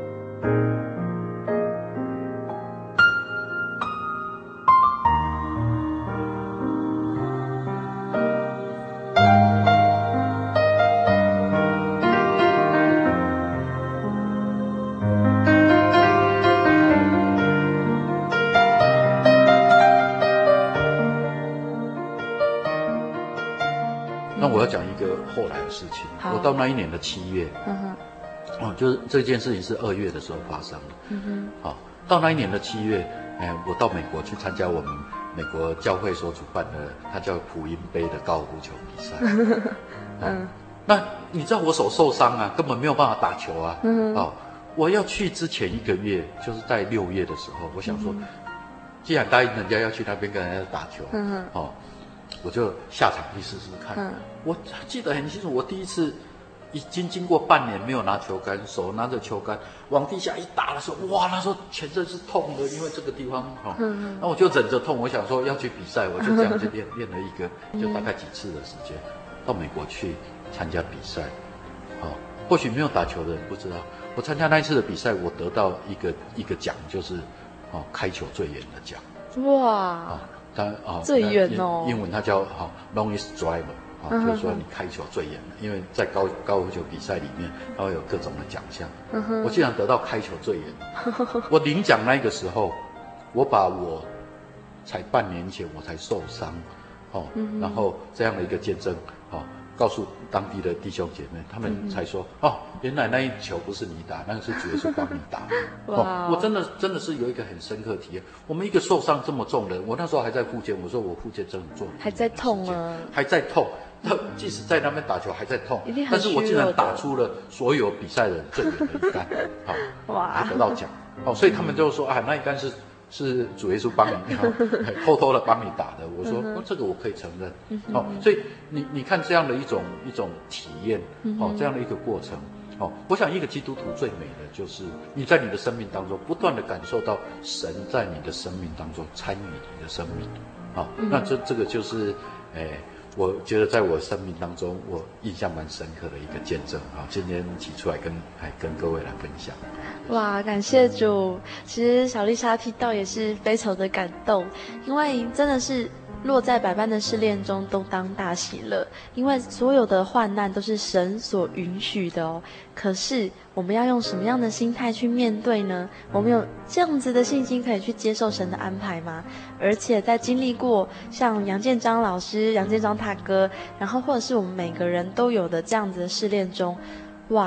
那我要讲一个后来的事情。我到那一年的七月，嗯哼，哦，就是这件事情是二月的时候发生的。嗯哼，好、哦，到那一年的七月，哎，我到美国去参加我们美国教会所主办的，它叫福音杯的高尔夫球比赛。嗯，那你知道我手受伤啊，根本没有办法打球啊。嗯，哦，我要去之前一个月，就是在六月的时候，我想说，嗯、既然答应人家要去那边跟人家打球，嗯哼，哦。我就下场去试试看。嗯、我记得很清楚，我第一次已经经过半年没有拿球杆，手拿着球杆往地下一打的时候，哇，那时候全身是痛的，因为这个地方哈。嗯、那我就忍着痛，我想说要去比赛，我就这样去练练了一个，就大概几次的时间，到美国去参加比赛。好、哦，或许没有打球的人不知道，我参加那一次的比赛，我得到一个一个奖，就是哦开球最远的奖。哇！哦它啊， 最远哦， 英文它叫哈、哦、longest driver 啊、哦，就是说你开球最远的，因为在高高尔夫球比赛里面，它会有各种的奖项。我竟然得到开球最远的。我领奖那个时候，我把我才半年前我才受伤，哦，然后这样的一个见证，哦，告诉当地的弟兄姐妹，他们才说，哦，原来那一球不是你打，那个是主耶稣帮你打。哦，我真的真的是有一个很深刻体验。我们一个受伤这么重的，我那时候还在复健，我说我复健真的做还在痛啊， 还在痛。即使在那边打球还在痛，但是我竟然打出了所有比赛人最远的一杆，好、哦，哇，还得到奖。哦，所以他们就说啊，那一杆是是主耶稣帮你、哦、偷偷的帮你打的。我说、嗯哦、这个我可以承认。哦，所以你你看这样的一种一种体验，哦，这样的一个过程。哦，我想一个基督徒最美的就是你在你的生命当中不断的感受到神在你的生命当中参与你的生命。好、哦，那这这个就是，诶。我觉得在我生命当中，我印象蛮深刻的一个见证啊，今天提出来跟来跟各位来分享。 哇，感谢主！其实小丽莎听到也是非常的感动，因为真的是落在百般的试炼中都当大喜乐，因为所有的患难都是神所允许的哦。可是我们要用什么样的心态去面对呢？我们有这样子的信心可以去接受神的安排吗？而且在经历过像杨建章老师、杨建章大哥，然后或者是我们每个人都有的这样子的试炼中，哇，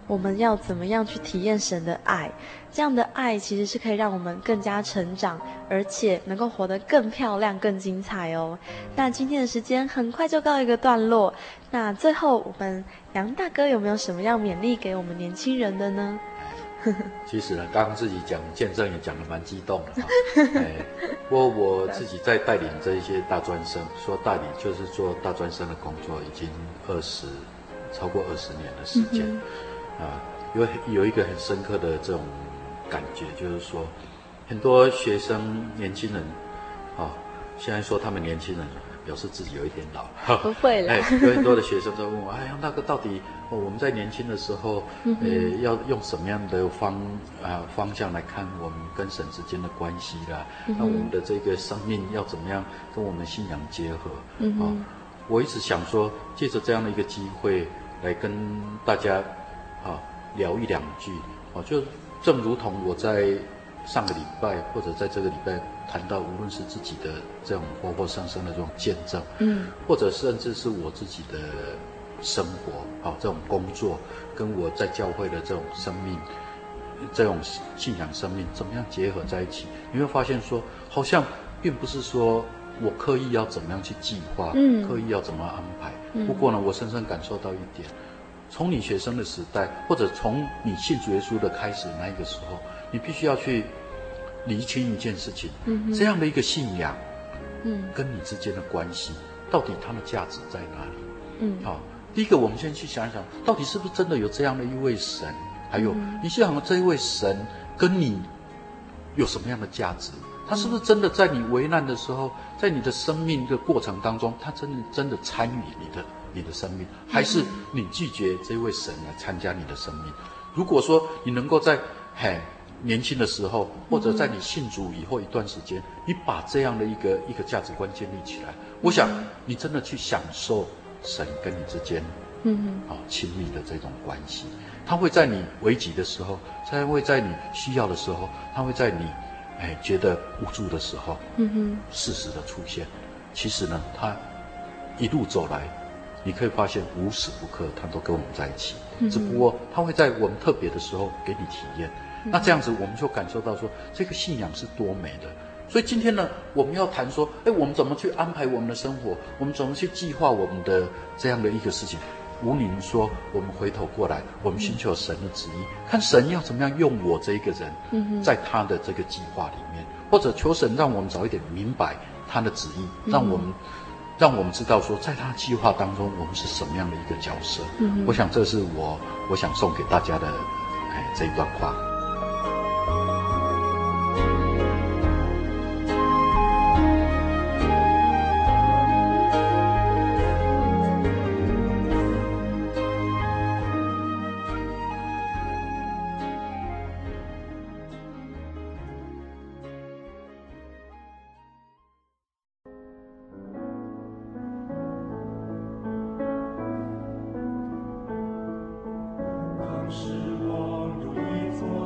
我们要怎么样去体验神的爱。这样的爱其实是可以让我们更加成长，而且能够活得更漂亮、更精彩哦。那今天的时间很快就告一个段落，那最后我们杨大哥有没有什么样勉励给我们年轻人的呢？ 其实呢，刚刚自己讲见证也讲得蛮激动的哈。哎，不过我自己在带领这一些大专生，说带领就是做大专生的工作，已经二十超过二十年的时间，嗯、啊，有有一个很深刻的这种感觉，就是说，很多学生年轻人，啊，现在说他们年轻人，表示自己有一点老， 不会了。 哎，有很多的学生在问我，哎呀，那个到底、哦、我们在年轻的时候，嗯、呃，要用什么样的方啊、呃、方向来看我们跟神之间的关系啦？嗯、那我们的这个生命要怎么样跟我们信仰结合？嗯、啊，我一直想说，借着这样的一个机会来跟大家啊聊一两句，啊，就正如同我在上个礼拜或者在这个礼拜谈到，无论是自己的这种活活生生的这种见证，嗯，或者甚至是我自己的生活，啊，这种工作跟我在教会的这种生命，这种信仰生命怎么样结合在一起，你会发现说，好像并不是说我刻意要怎么样去计划，嗯，刻意要怎么安排。不过呢，我深深感受到一点，从你学生的时代，或者从你信主耶稣的开始那一个时候，你必须要去厘清一件事情，嗯，这样的一个信仰，嗯，跟你之间的关系，到底它的价值在哪里？嗯，好，第一个我们先去想一想，到底是不是真的有这样的一位神？还有，嗯、你想想这一位神跟你有什么样的价值？他是不是真的在你危难的时候，在你的生命的过程当中，他真的真的参与你的你的生命，还是你拒绝这位神来参加你的生命？如果说你能够在嘿年轻的时候，或者在你信主以后一段时间，你把这样的一个一个价值观建立起来，我想你真的去享受神跟你之间，嗯，啊亲密的这种关系，他会在你危急的时候，他会在你需要的时候，他会在你哎觉得无助的时候，嗯哼，适时的出现。其实呢，他一路走来，你可以发现无时不刻他都跟我们在一起，嗯、只不过他会在我们特别的时候给你体验。嗯、那这样子我们就感受到说，这个信仰是多美的。所以今天呢，我们要谈说，哎，我们怎么去安排我们的生活？我们怎么去计划我们的这样的一个事情？吴宁说，我们回头过来，我们寻求神的旨意，嗯、看神要怎么样用我这一个人，嗯、在他的这个计划里面，或者求神让我们早一点明白他的旨意，嗯、让我们让我们知道说，在他的计划当中，我们是什么样的一个角色。嗯、我想这是我我想送给大家的，哎，这一段话。 是我如一座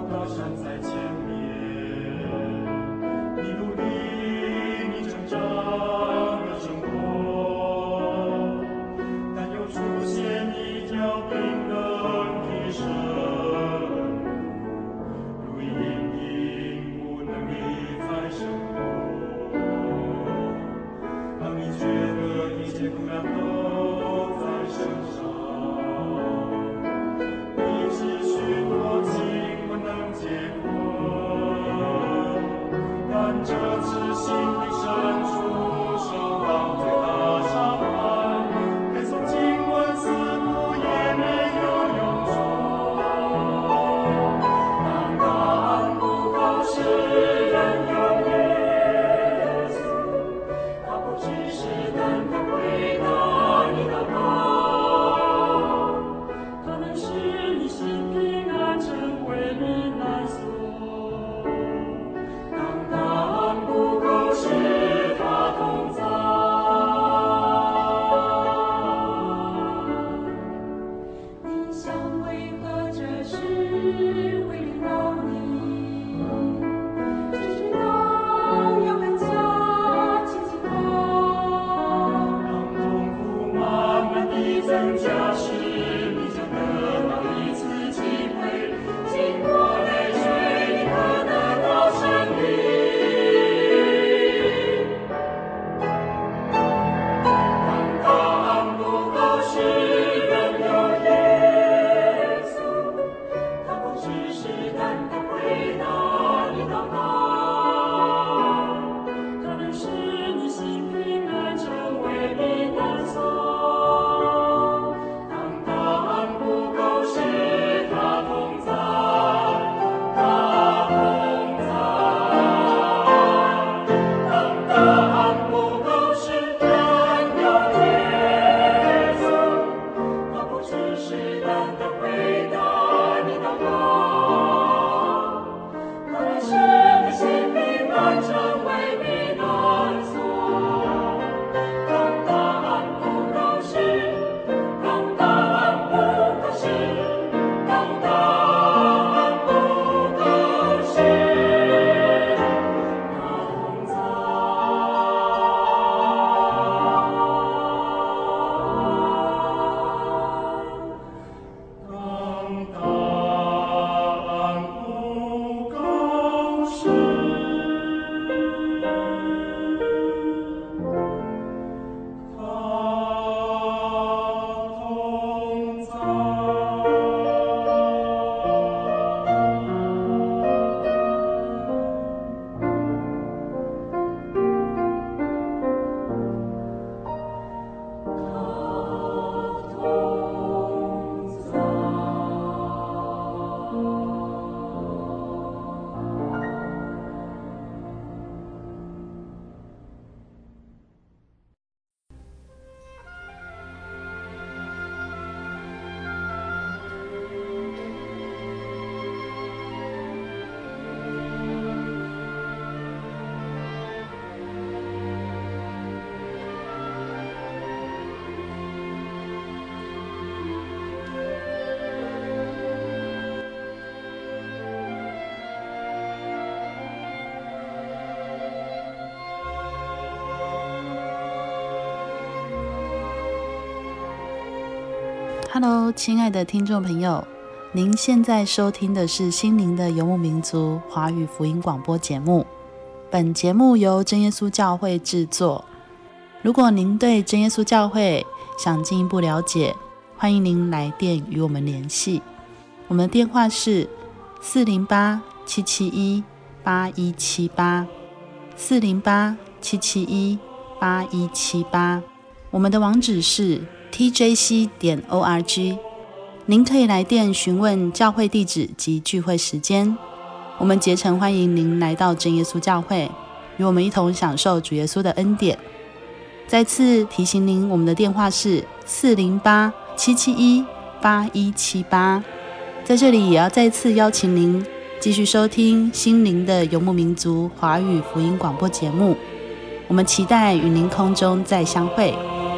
Hello， 亲爱的听众朋友，您现在收听的是心灵的游牧民族华语福音广播节目。本节目由真耶稣教会制作。如果您对真耶稣教会想进一步了解，欢迎您来电与我们联系。我们的电话是四零八七七一八一七八四零八七七一八一七八。我们的网址是 T J C 点 O R G。 您可以来电询问教会地址及聚会时间。我们竭诚欢迎您来到真耶稣教会，与我们一同享受主耶稣的恩典。再次提醒您，我们的电话是四零八七七一八一七八。在这里也要再次邀请您继续收听心灵的游牧民族华语福音广播节目。我们期待与您空中再相会。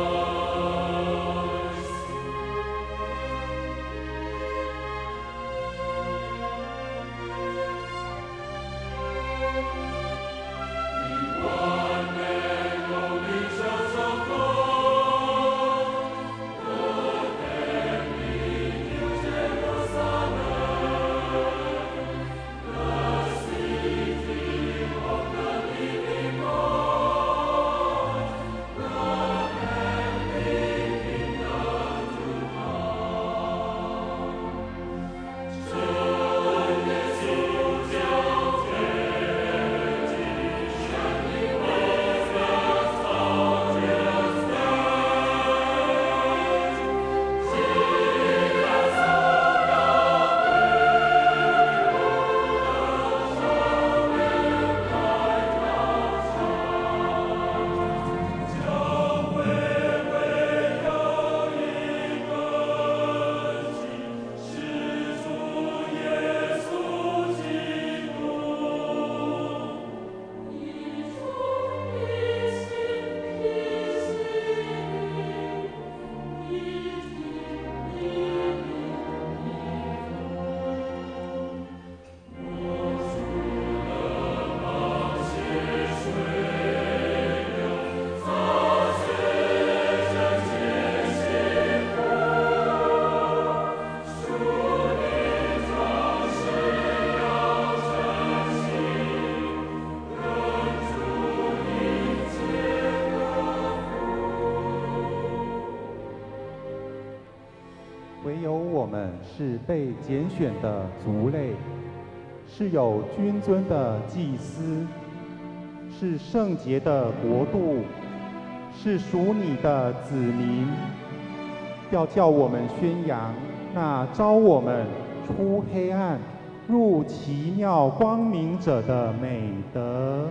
唯有我们是被拣选的族类，是有君尊的祭司，是圣洁的国度，是属你的子民，要叫我们宣扬那召我们出黑暗入奇妙光明者的美德。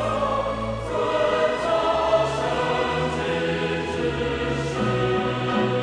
是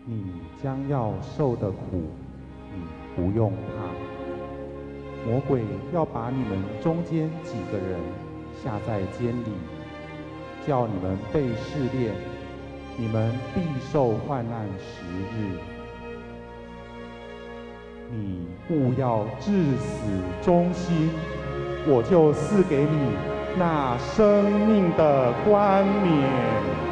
你将要受的苦，你不用怕。魔鬼要把你们中间几个人下在监里，叫你们被试炼，你们必受患难十日。你务要至死忠心，我就赐给你那生命的冠冕。